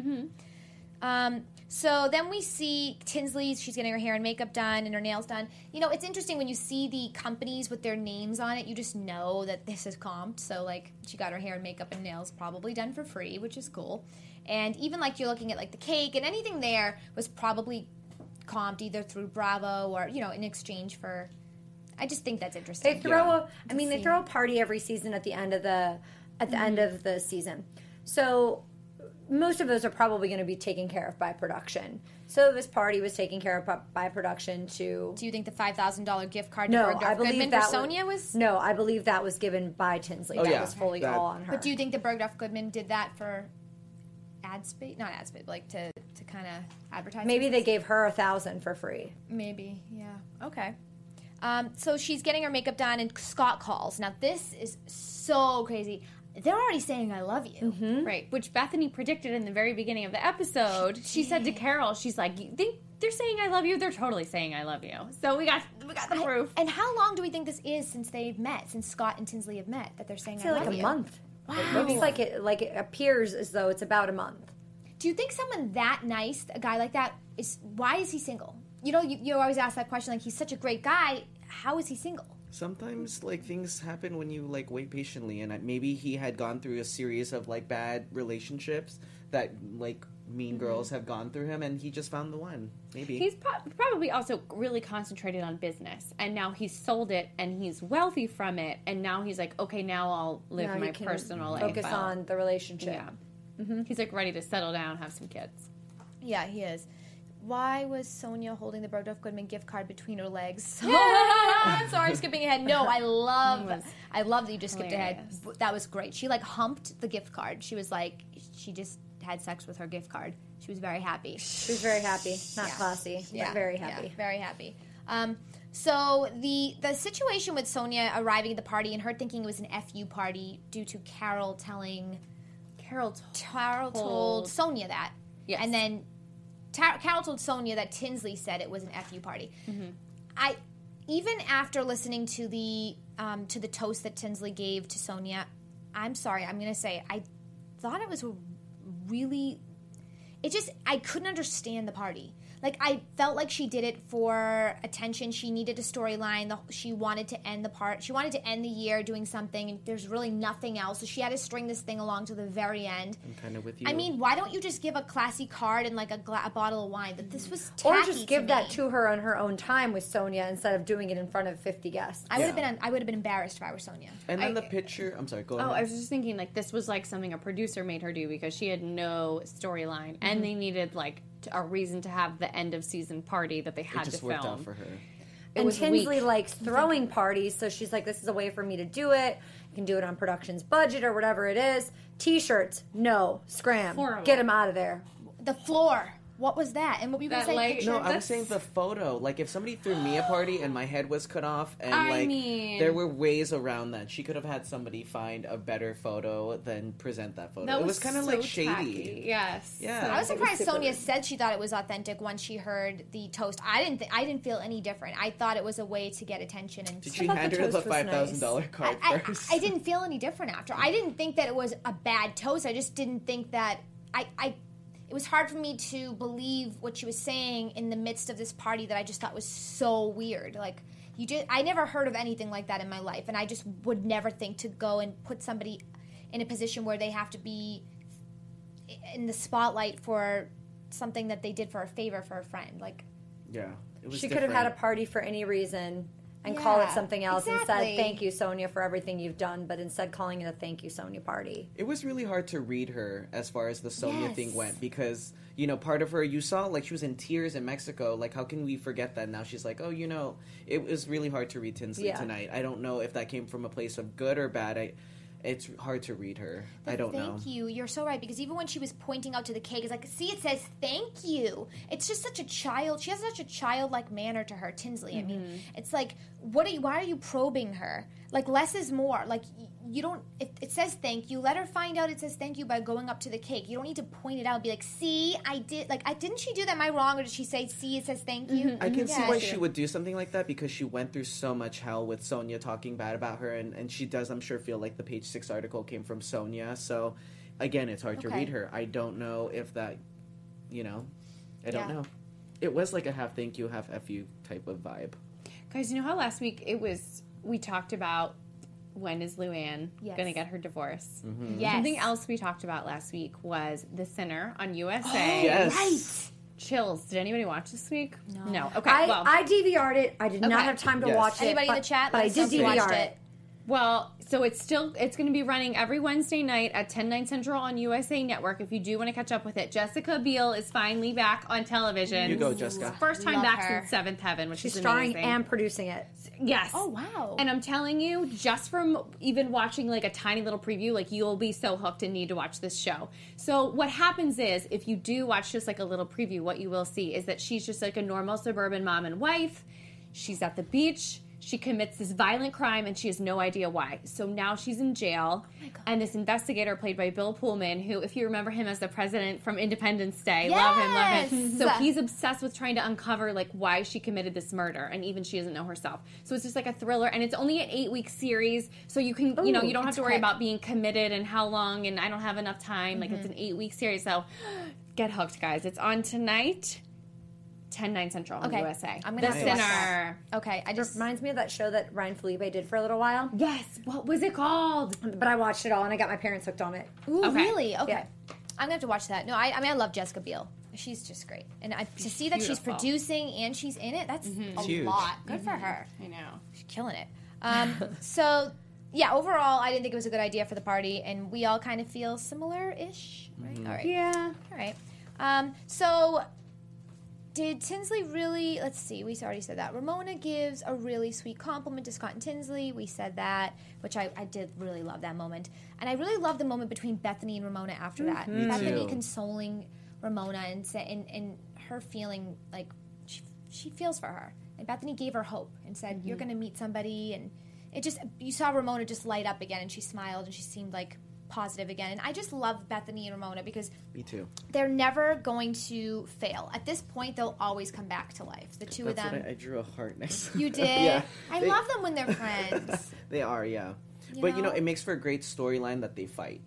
Speaker 1: So then we see Tinsley. She's getting her hair and makeup done and her nails done. You know, it's interesting when you see the companies with their names on it. You just know that this is comped. So like, she got her hair and makeup and nails probably done for free, which is cool. And even like you're looking at like the cake and anything there was probably comped either through Bravo or in exchange for. I just think that's interesting.
Speaker 3: They throw
Speaker 4: Yeah.
Speaker 3: they throw a party every season at the end of the end of the season. So most of those are probably going to be taken care of by production. So this party was taken care of by production to.
Speaker 1: Do you think the $5,000 gift card to
Speaker 3: No,
Speaker 1: Bergdorf
Speaker 3: I believe
Speaker 1: Goodman
Speaker 3: that
Speaker 1: for Sonia was?
Speaker 3: No, I believe that was given by Tinsley. That
Speaker 4: yeah.
Speaker 3: was fully
Speaker 4: That-
Speaker 3: all on her.
Speaker 1: But do you think that Bergdorf Goodman did that for ad space? Not ad space, like to kind of advertise?
Speaker 3: Maybe they gave her $1,000 for free.
Speaker 1: Maybe, yeah. Okay. So she's getting her makeup done, and Scott calls. Now this is so crazy. They're already saying "I love you."
Speaker 5: Right, which Bethany predicted in the very beginning of the episode. She said to Carol, she's like, "You think they're saying I love you? They're totally saying I love you." So we got the proof.
Speaker 1: And how long do we think this is since they've met? Since Scott and Tinsley have met, that they're saying
Speaker 3: I
Speaker 1: "I
Speaker 3: feel
Speaker 1: love
Speaker 3: like a
Speaker 1: you"?
Speaker 3: month. It looks like it appears as though it's about a month.
Speaker 1: Do you think someone that nice, a guy like that, why is he single? You always ask that question. Like, he's such a great guy. How is he single?
Speaker 4: Sometimes like things happen when you like wait patiently, and maybe he had gone through a series of like bad relationships that like mean girls have gone through him, and he just found the one. Maybe
Speaker 5: He's probably also really concentrated on business, and now he's sold it, and he's wealthy from it, and now he's like, okay, now I'll live
Speaker 3: Now
Speaker 5: my
Speaker 3: you can
Speaker 5: personal life.
Speaker 3: focus on the relationship.
Speaker 5: Yeah. He's like ready to settle down, have some kids.
Speaker 1: Yeah, he is. Why was Sonia holding the Bergdorf Goodman gift card between her legs? Sorry, skipping ahead. No, I love that you just skipped ahead.
Speaker 5: hilarious.
Speaker 1: That was great. She like humped the gift card. She was like, she just had sex with her gift card. She was very happy.
Speaker 3: She was very happy. Not
Speaker 1: Yeah.
Speaker 3: classy, but very happy.
Speaker 1: Yeah, very happy. So the situation with Sonia arriving at the party and her thinking it was an FU party due to Carol telling
Speaker 5: Carol
Speaker 1: told Sonia that.
Speaker 5: Yes.
Speaker 1: And then Carol told Sonia that Tinsley said it was an FU party. I even after listening to the toast that Tinsley gave to Sonia, I'm sorry, I'm going to say I thought it was really I couldn't understand the party. like I felt like she did it for attention. She needed a storyline. She wanted to end the part. She wanted to end the year doing something, and there's really nothing else. So she had to string this thing along to the very end.
Speaker 4: I'm kind of with you.
Speaker 1: I mean, why don't you just give a classy card and like a bottle of wine? But this was tacky.
Speaker 3: Or just give that to her on her own time with Sonia instead of doing it in front of 50 guests.
Speaker 1: I would have been embarrassed if I were Sonia.
Speaker 4: And then the picture. I'm sorry. Go ahead.
Speaker 5: Oh, I was just thinking like this was like something a producer made her do because she had no storyline, and they needed like a reason to have the end of season party that they had
Speaker 4: it just
Speaker 5: to
Speaker 4: worked
Speaker 5: film.
Speaker 4: out for her.
Speaker 3: And
Speaker 5: was
Speaker 3: Tinsley
Speaker 5: weak.
Speaker 3: likes throwing parties, so she's like, this is a way for me to do it. You can do it on production's budget or whatever it is. T-shirts, no. Scram.
Speaker 5: Horrible.
Speaker 3: Get them out of there.
Speaker 1: The floor. What was that? And what were you going to
Speaker 5: That
Speaker 1: say?
Speaker 5: light-
Speaker 1: Picture?
Speaker 4: No, I was saying the photo. Like, if somebody threw me a party and my head was cut off, and
Speaker 5: I mean-
Speaker 4: there were ways around that. She could have had somebody find a better photo than present that photo.
Speaker 5: That
Speaker 4: It was kind of
Speaker 5: so
Speaker 4: like shady.
Speaker 5: tacky. Yes.
Speaker 4: Yeah.
Speaker 1: I was surprised
Speaker 3: super
Speaker 1: Sonia
Speaker 3: weird.
Speaker 1: said she thought it was authentic once she heard the toast. I didn't feel any different. I thought it was a way to get attention. And
Speaker 4: Did she
Speaker 3: thought
Speaker 4: hand
Speaker 3: the
Speaker 4: her the
Speaker 3: toast was
Speaker 4: $5,000 card
Speaker 1: I,
Speaker 4: first?
Speaker 1: I didn't feel any different after. I didn't think that it was a bad toast. I just didn't think that it was hard for me to believe what she was saying in the midst of this party that I just thought was so weird. Like I never heard of anything like that in my life, and I just would never think to go and put somebody in a position where they have to be in the spotlight for something that they did for a favor for a friend. Like,
Speaker 4: Yeah. It was
Speaker 3: She could have had a
Speaker 4: different.
Speaker 3: party for any reason and call it
Speaker 1: Yeah,
Speaker 3: something else and
Speaker 1: exactly.
Speaker 3: said, thank you, Sonia, for everything you've done, but instead calling it a thank you, Sonia party.
Speaker 4: It was really hard to read her as far as the Sonia
Speaker 1: Yes.
Speaker 4: thing went because, part of her, you saw, like, she was in tears in Mexico. Like, how can we forget that? Now she's like, it was really hard to read Tinsley
Speaker 3: Yeah.
Speaker 4: tonight. I don't know if that came from a place of good or bad. It's hard to read her. I don't know.
Speaker 1: Thank you. You're so right, because even when she was pointing out to the cake, it's like, see, it says thank you. It's just such a child. She has such a childlike manner to her, Tinsley. I mean, it's like, why are you probing her? Like, less is more. Like, you don't, if it says thank you, let her find out it says thank you by going up to the cake. You don't need to point it out and be like, see, I did, like, didn't she do that? Am I wrong? Or did she say, see, it says thank you?
Speaker 4: I can see
Speaker 1: Yeah,
Speaker 4: why
Speaker 1: sure.
Speaker 4: she would do something like that because she went through so much hell with Sonia talking bad about her, and she does, I'm sure, feel like the Page 6 article came from Sonia. So, again, it's hard to
Speaker 1: Okay.
Speaker 4: read her. I don't know if that, I don't
Speaker 1: Yeah.
Speaker 4: know. It was like a half thank you, half F you type of vibe.
Speaker 5: Guys, you know how last week we talked about when is Luann
Speaker 1: Yes.
Speaker 5: going to get her divorce?
Speaker 1: Yes.
Speaker 5: Something else we talked about last week was The Sinner on USA.
Speaker 4: Yes.
Speaker 1: Right.
Speaker 5: Chills. Did anybody watch this week? No. Okay.
Speaker 3: I DVR'd it. I did not
Speaker 5: Okay.
Speaker 3: have time to
Speaker 4: Yes.
Speaker 3: watch it.
Speaker 1: Anybody in
Speaker 3: but-
Speaker 1: the chat?
Speaker 3: But I
Speaker 1: Let us
Speaker 3: did
Speaker 1: know if you
Speaker 3: DVR
Speaker 1: watched
Speaker 3: it.
Speaker 5: Well, so it's going to be running every Wednesday night at 10, 9 Central on USA Network if you do want to catch up with it. Jessica Biel is finally back on television.
Speaker 4: You go, Jessica.
Speaker 5: First time
Speaker 1: Love
Speaker 5: back
Speaker 1: her.
Speaker 5: since Seventh Heaven, which
Speaker 3: She's
Speaker 5: is
Speaker 3: starring
Speaker 5: amazing.
Speaker 3: and producing it.
Speaker 5: Yes.
Speaker 1: Oh, wow.
Speaker 5: And I'm telling you, just from even watching like a tiny little preview, like you'll be so hooked and need to watch this show. So what happens is, if you do watch just like a little preview, what you will see is that she's just like a normal suburban mom and wife. She's at the beach. She commits this violent crime and she has no idea why. So now she's in jail. And this investigator played by Bill Pullman, who, if you remember him as the president from Independence Day, love him.
Speaker 1: Yes!
Speaker 5: So he's obsessed with trying to uncover like why she committed this murder, and even she doesn't know herself. So it's just like a thriller, and it's only an 8-week series, so you can you don't have
Speaker 1: it's
Speaker 5: to worry
Speaker 1: quick.
Speaker 5: about being committed and how long, and I don't have enough time. Like it's an 8-week series, so get hooked, guys. It's on tonight. 10, 9 Central on
Speaker 1: Okay.
Speaker 5: USA.
Speaker 1: I'm gonna
Speaker 5: The
Speaker 1: have to watch
Speaker 5: Sinner.
Speaker 1: Okay, I
Speaker 3: It
Speaker 1: just
Speaker 3: reminds me of that show that Ryan Felipe did for a little while.
Speaker 5: Yes. What was it called?
Speaker 3: But I watched it all and I got my parents hooked on it.
Speaker 1: Ooh,
Speaker 5: Okay.
Speaker 1: really? Okay.
Speaker 3: Yeah.
Speaker 1: I'm gonna have to watch that. No, I mean I love Jessica Biel. She's just great, and to see that she's
Speaker 5: Beautiful.
Speaker 1: producing and she's in it, that's a
Speaker 4: Huge.
Speaker 1: lot. Good for her.
Speaker 5: I know.
Speaker 1: She's killing it. So, yeah, overall, I didn't think it was a good idea for the party, and we all kind of feel similar-ish, right? All right.
Speaker 5: Yeah.
Speaker 1: All right. So, did Tinsley really... Let's see. We already said that. Ramona gives a really sweet compliment to Scott and Tinsley. We said that, which I did really love that moment. And I really love the moment between Bethany and Ramona after that.
Speaker 4: Me
Speaker 1: Bethany
Speaker 4: too.
Speaker 1: consoling Ramona and her feeling like she feels for her. And Bethany gave her hope and said, you're going to meet somebody. And it just... You saw Ramona just light up again, and she smiled, and she seemed like positive again. And I just love Bethany and Ramona because
Speaker 4: Me too.
Speaker 1: they're never going to fail. At this point, they'll always come back to life. The two
Speaker 4: That's
Speaker 1: of them.
Speaker 4: what I drew a heart next to
Speaker 1: You
Speaker 4: them.
Speaker 1: did?
Speaker 4: Yeah.
Speaker 1: I
Speaker 4: They-
Speaker 1: love them when they're friends.
Speaker 4: They are, yeah.
Speaker 1: You
Speaker 4: But,
Speaker 1: know?
Speaker 4: it makes for a great storyline that they fight.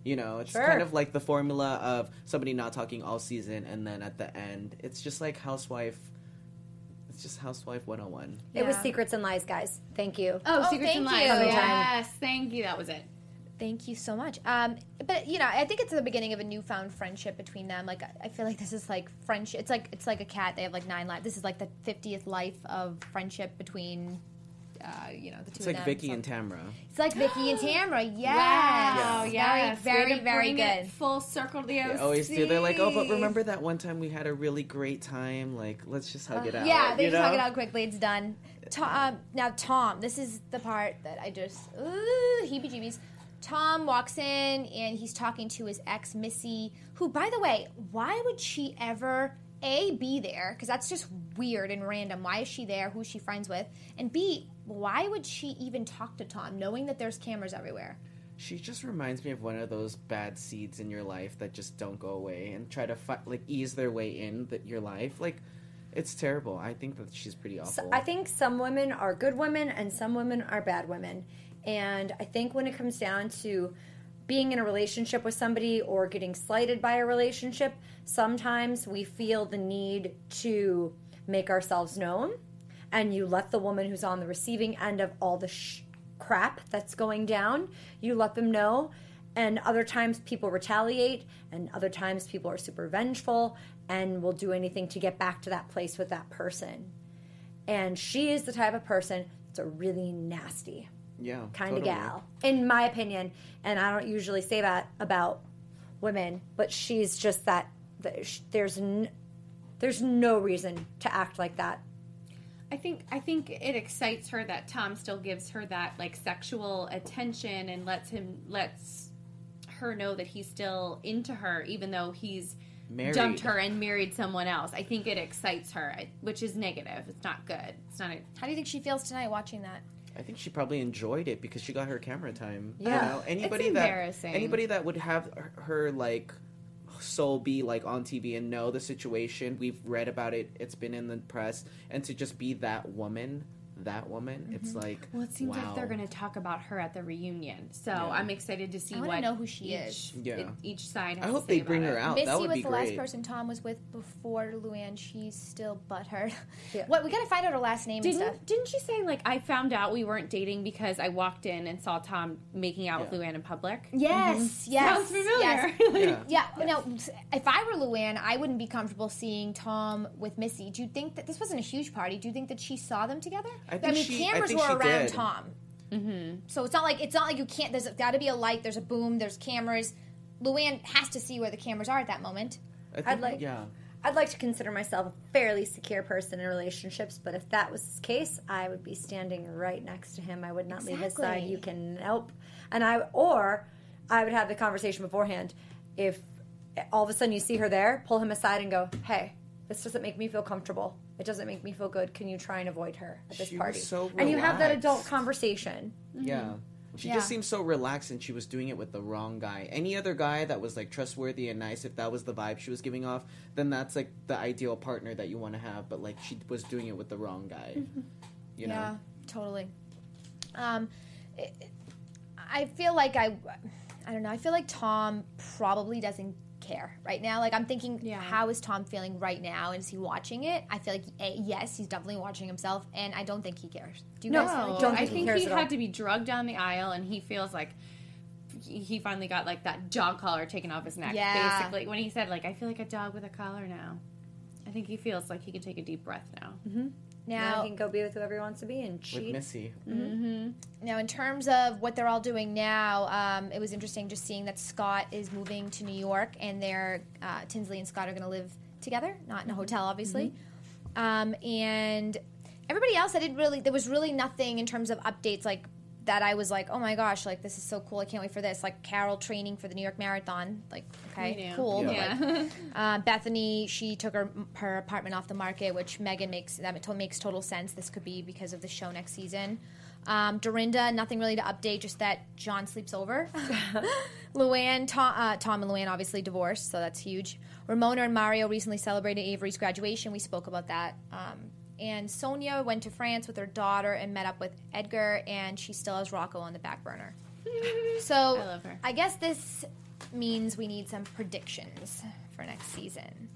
Speaker 4: You know, it's
Speaker 3: Sure.
Speaker 4: kind of like the formula of somebody not talking all season, and then at the end, it's just like Housewife. It's just Housewife 101.
Speaker 3: It was
Speaker 1: Yeah.
Speaker 3: Secrets and Lies, guys. Thank you.
Speaker 5: Oh, Secrets
Speaker 1: thank
Speaker 5: and Lies.
Speaker 1: you.
Speaker 5: Yes, thank you. That was it.
Speaker 1: Thank you so much. But you know, I think it's the beginning of a newfound friendship between them. Like, I feel like this is like friendship. It's like a cat. They have like 9 lives. This is like the 50th life of friendship between, you know, the two
Speaker 4: It's
Speaker 1: of
Speaker 4: like
Speaker 1: them.
Speaker 4: Vicky
Speaker 1: So-
Speaker 4: and Tamra.
Speaker 1: It's like Vicky and Tamra. Yes.
Speaker 5: Wow, yes.
Speaker 1: Very,
Speaker 5: Way
Speaker 1: very,
Speaker 5: to
Speaker 1: very
Speaker 5: bring it
Speaker 1: good.
Speaker 5: full circle to the OC.
Speaker 4: They always do. They're like, oh, but remember that one time we had a really great time? Like, let's just hug it out.
Speaker 1: Yeah, they
Speaker 4: you
Speaker 1: just
Speaker 4: know?
Speaker 1: hug it out quickly. It's done. Now, Tom, this is the part that I just, heebie-jeebies. Tom walks in, and he's talking to his ex, Missy, who, by the way, why would she ever, A, be there? Because that's just weird and random. Why is she there? Who is she friends with? And B, why would she even talk to Tom, knowing that there's cameras everywhere?
Speaker 4: She just reminds me of one of those bad seeds in your life that just don't go away and try to ease their way in your life. Like, it's terrible. I think that she's pretty awful.
Speaker 3: So I think some women are good women and some women are bad women. And I think when it comes down to being in a relationship with somebody or getting slighted by a relationship, sometimes we feel the need to make ourselves known. And you let the woman who's on the receiving end of all the crap that's going down, you let them know. And other times people retaliate, and other times people are super vengeful and will do anything to get back to that place with that person. And she is the type of person that's a really nasty kind of gal, in my opinion. And I don't usually say that about women, but she's just that. There's no reason to act like that.
Speaker 5: I think it excites her that Tom still gives her that like sexual attention and lets her know that he's still into her, even though he's dumped her and married someone else. I think it excites her, which is negative. It's not good. It's not.
Speaker 1: How do you think she feels tonight watching that?
Speaker 4: I think she probably enjoyed it because she got her camera time.
Speaker 3: Yeah.
Speaker 4: You know,
Speaker 5: It's embarrassing.
Speaker 4: Anybody that would have her like soul be like on TV and know the situation, we've read about it, it's been in the press, and to just be that woman, it's like,
Speaker 5: Well, it seems
Speaker 4: wow.
Speaker 5: like they're going to talk about her at the reunion, so I'm excited to see
Speaker 1: I wanna
Speaker 5: what
Speaker 1: know who she is.
Speaker 5: each side has
Speaker 4: I hope
Speaker 5: to say
Speaker 4: they bring
Speaker 5: about
Speaker 4: her
Speaker 5: it.
Speaker 4: out.
Speaker 1: Missy
Speaker 4: That would
Speaker 1: was
Speaker 4: be
Speaker 1: the
Speaker 4: great.
Speaker 1: last person Tom was with before Luann. She's still butthurt.
Speaker 3: Yeah.
Speaker 1: What, we gotta find out her last name and stuff.
Speaker 5: Didn't she say, like, I found out we weren't dating because I walked in and saw Tom making out with
Speaker 4: Yeah.
Speaker 5: Luann in public?
Speaker 1: Yes, yes.
Speaker 5: Sounds familiar.
Speaker 1: Yes.
Speaker 4: Yeah.
Speaker 1: Yeah, no, if I were Luann, I wouldn't be comfortable seeing Tom with Missy. Do you think that this wasn't a huge party? Do you think that she saw them together?
Speaker 4: I think
Speaker 1: cameras
Speaker 4: she
Speaker 1: were around
Speaker 4: did.
Speaker 1: Tom. Mm-hmm. So it's not like you can't. There's got to be a light. There's a boom. There's cameras. Luann has to see where the cameras are at that moment.
Speaker 3: I'd like to consider myself a fairly secure person in relationships, but if that was the case, I would be standing right next to him. I would not leave his side.
Speaker 1: Exactly.
Speaker 3: You can help. And I would have the conversation beforehand. If all of a sudden you see her there, pull him aside and go, hey, this doesn't make me feel comfortable. It doesn't make me feel good. Can you try and avoid her at this
Speaker 4: She was
Speaker 3: party?
Speaker 4: so
Speaker 3: and you have that
Speaker 4: relaxed.
Speaker 3: adult conversation.
Speaker 4: Yeah. She
Speaker 1: Yeah.
Speaker 4: just seemed so relaxed, and she was doing it with the wrong guy. Any other guy that was like trustworthy and nice, if that was the vibe she was giving off, then that's like the ideal partner that you want to have. But like she was doing it with the wrong guy. You know?
Speaker 1: Yeah, totally. I feel like I don't know. I feel like Tom probably doesn't care right now. Like I'm thinking, how is Tom feeling right now? And is he watching it? I feel like yes, he's definitely watching himself, and I don't think he cares. Do you guys feel like
Speaker 3: don't
Speaker 5: I
Speaker 3: think he
Speaker 5: think
Speaker 3: cares
Speaker 5: he
Speaker 3: at all.
Speaker 5: had to be drugged down the aisle, and he feels like he finally got like that dog collar taken off his neck.
Speaker 1: Yeah.
Speaker 5: Basically, when he said like, "I feel like a dog with a collar now," I think he feels like he can take a deep breath now.
Speaker 3: Now
Speaker 1: now?
Speaker 3: he can go be with whoever he wants to be and
Speaker 4: With
Speaker 3: cheat.
Speaker 4: Missy.
Speaker 1: Now, in terms of what they're all doing now, it was interesting just seeing that Scott is moving to New York, and Tinsley and Scott are going to live together, not in a hotel, obviously. And everybody else, there was really nothing in terms of updates like that. I was like, oh my gosh, like this is so cool. I can't wait for this. Like Carol training for the New York Marathon. Like, okay, cool.
Speaker 4: Yeah.
Speaker 1: But, like, Bethany, she took her apartment off the market, which Megan makes total sense. This could be because of the show next season. Dorinda, nothing really to update, just that John sleeps over. Luann, Tom and Luann obviously divorced, so that's huge. Ramona and Mario recently celebrated Avery's graduation. We spoke about that. And Sonia went to France with her daughter and met up with Edgar, and she still has Rocco on the back burner. So
Speaker 5: I love her.
Speaker 1: I guess this means we need some predictions for next season.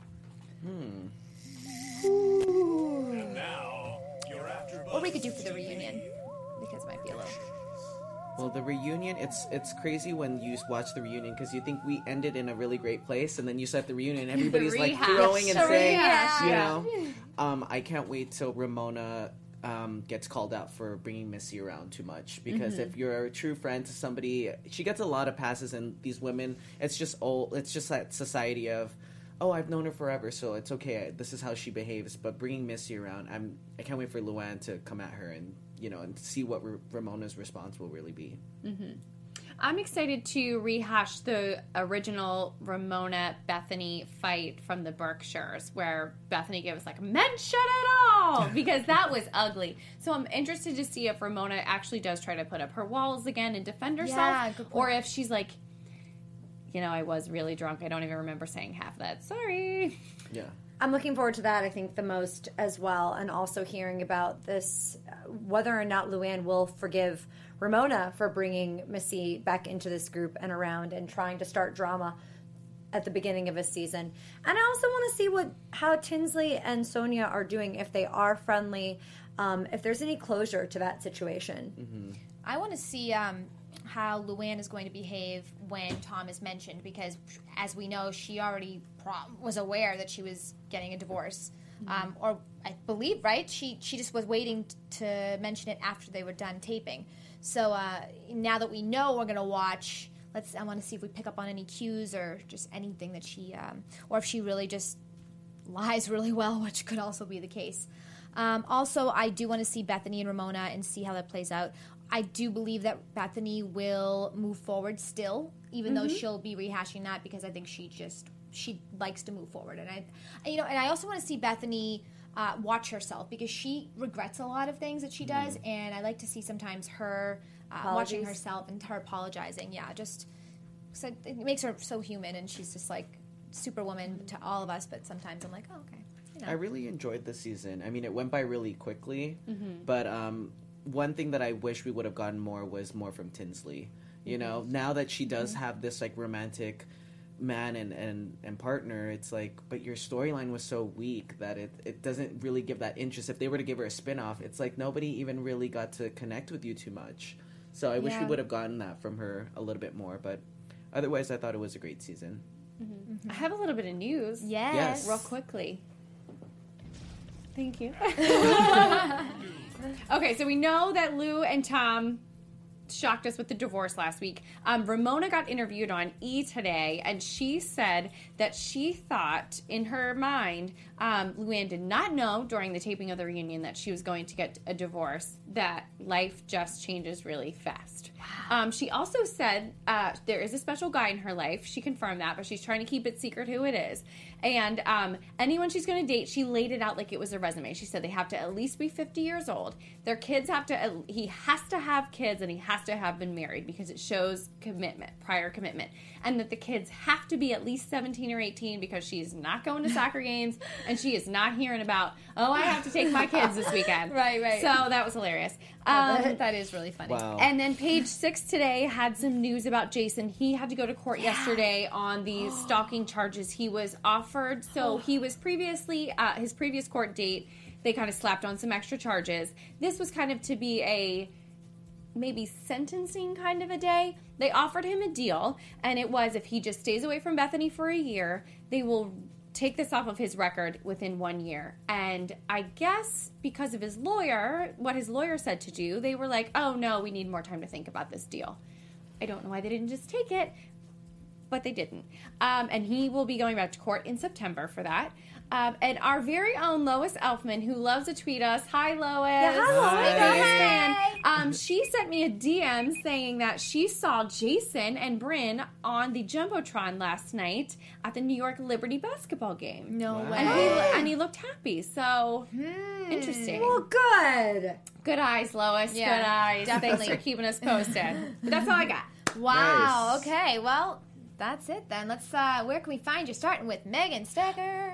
Speaker 2: And now, your AfterBuzz
Speaker 1: Or we could do for the reunion, because it might be a little...
Speaker 4: Well, the reunion, it's crazy when you watch the reunion because you think we ended in a really great place, and then you set the reunion and everybody's like throwing and saying, you know. I can't wait till Ramona gets called out for bringing Missy around too much, because if you're a true friend to somebody, she gets a lot of passes, and these women, it's just that society of, oh, I've known her forever, so it's okay. This is how she behaves. But bringing Missy around, I can't wait for Luann to come at her and see what Ramona's response will really be.
Speaker 5: I'm excited to rehash the original Ramona Bethany fight from the Berkshires, where Bethany gave us like, men shut it all, because that was ugly. So I'm interested to see if Ramona actually does try to put up her walls again and defend herself, or if she's like, I was really drunk. I don't even remember saying half of that. Sorry.
Speaker 4: Yeah.
Speaker 3: I'm looking forward to that, I think, the most as well, and also hearing about this, whether or not Luann will forgive Ramona for bringing Missy back into this group and around and trying to start drama at the beginning of a season. And I also want to see how Tinsley and Sonia are doing, if they are friendly, if there's any closure to that situation.
Speaker 1: I want to see how Luann is going to behave when Tom is mentioned, because as we know, she already was aware that she was getting a divorce, or I believe, right? She just was waiting to mention it after they were done taping. So now that we know we're going to watch, I want to see if we pick up on any cues or just anything that she, or if she really just lies really well, which could also be the case. Also, I do want to see Bethany and Ramona and see how that plays out. I do believe that Bethany will move forward still, even though she'll be rehashing that, because I think she likes to move forward. And I also want to see Bethany watch herself, because she regrets a lot of things that she does, and I like to see sometimes her watching herself and her apologizing. Yeah, just so it makes her so human, and she's just like superwoman to all of us. But sometimes I'm like, oh, okay.
Speaker 4: I really enjoyed this season. I mean, it went by really quickly, but one thing that I wish we would have gotten more was more from Tinsley. Now that she does have this like romantic man and partner, it's like, but your storyline was so weak that it doesn't really give that interest. If they were to give her a spin-off, it's like nobody even really got to connect with you too much. So I wish we would have gotten that from her a little bit more, but otherwise I thought it was a great season.
Speaker 5: I have a little bit of news.
Speaker 1: Yes.
Speaker 5: Real quickly. Thank you. Okay, so we know that Lou and Tom shocked us with the divorce last week. Ramona got interviewed on E! Today, and she said that she thought in her mind, Luann did not know during the taping of the reunion that she was going to get a divorce, that life just changes really fast. Wow. She also said there is a special guy in her life. She confirmed that, but she's trying to keep it secret who it is. And anyone she's going to date, she laid it out like it was a resume. She said they have to at least be 50 years old. Their kids he has to have kids, and he has to have been married, because it shows commitment, prior commitment. And that the kids have to be at least 17 or 18, because she's not going to soccer games, and she is not hearing about, I have to take my kids this weekend.
Speaker 1: Right.
Speaker 5: So that was hilarious.
Speaker 1: That is really funny.
Speaker 4: Wow.
Speaker 5: And then Page 6 today had some news about Jason. He had to go to court yesterday on the stalking charges he was offered. So he was previously, his previous court date, they kind of slapped on some extra charges. This was kind of to be a maybe sentencing kind of a day. They offered him a deal, and it was if he just stays away from Bethany for a year, they will take this off of his record within 1 year. And I guess because of his lawyer, what his lawyer said to do, they were like, oh no, we need more time to think about this deal. I don't know why they didn't just take it, but they didn't. And he will be going back to court in September for that. And our very own Lois Elfman, who loves to tweet us. Hi, Lois.
Speaker 3: Yeah, hi,
Speaker 5: Lois. She sent me a DM saying that she saw Jason and Brynn on the Jumbotron last night at the New York Liberty basketball game.
Speaker 1: No way.
Speaker 5: And he looked happy. So, interesting.
Speaker 3: Well, good.
Speaker 5: Good eyes, Lois.
Speaker 1: Yeah,
Speaker 5: good eyes.
Speaker 1: definitely.
Speaker 5: Thanks for keeping us posted. But that's all I got.
Speaker 1: Wow.
Speaker 4: Nice.
Speaker 1: Okay. Well, that's it then. Let's. Where can we find you? Starting with Megan Stecker.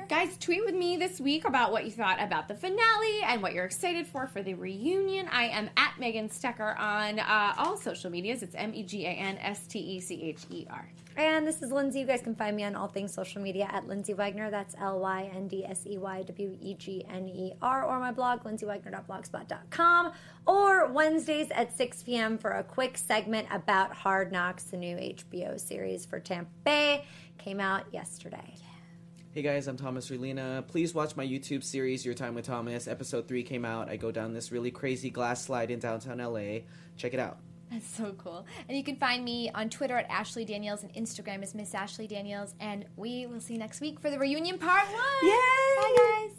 Speaker 5: Guys, tweet with me this week about what you thought about the finale and what you're excited for the reunion. I am at Megan Stecher on all social medias. It's MEGANSTECHER.
Speaker 3: And this is Lindsay. You guys can find me on all things social media at Lindsay Wagner. That's LYNDSEYWEGNER. Or my blog, lindsaywagner.blogspot.com. Or Wednesdays at 6 p.m. for a quick segment about Hard Knocks, the new HBO series for Tampa Bay. Came out yesterday.
Speaker 4: Hey guys, I'm Thomas Relina. Please watch my YouTube series, Your Time with Thomas. Episode 3 came out. I go down this really crazy glass slide in downtown LA. Check it out.
Speaker 1: That's so cool. And you can find me on Twitter at Ashley Daniels and Instagram as Miss Ashley Daniels. And we will see you next week for the reunion part 1.
Speaker 3: Yay!
Speaker 1: Bye, guys.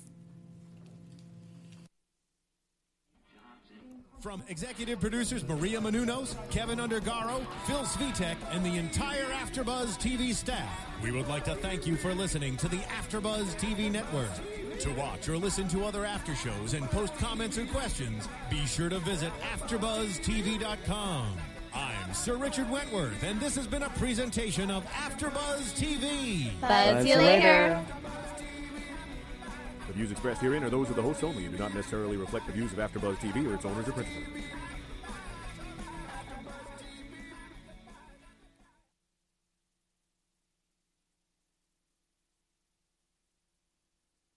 Speaker 2: From executive producers Maria Menounos, Kevin Undergaro, Phil Svitek, and the entire AfterBuzz TV staff, we would like to thank you for listening to the AfterBuzz TV network. To watch or listen to other after shows and post comments or questions, be sure to visit AfterBuzzTV.com. I'm Sir Richard Wentworth, and this has been a presentation of AfterBuzz TV.
Speaker 1: Buzz you later.
Speaker 6: The views expressed herein are those of the hosts only and do not necessarily reflect the views of AfterBuzz TV or its owners or principals.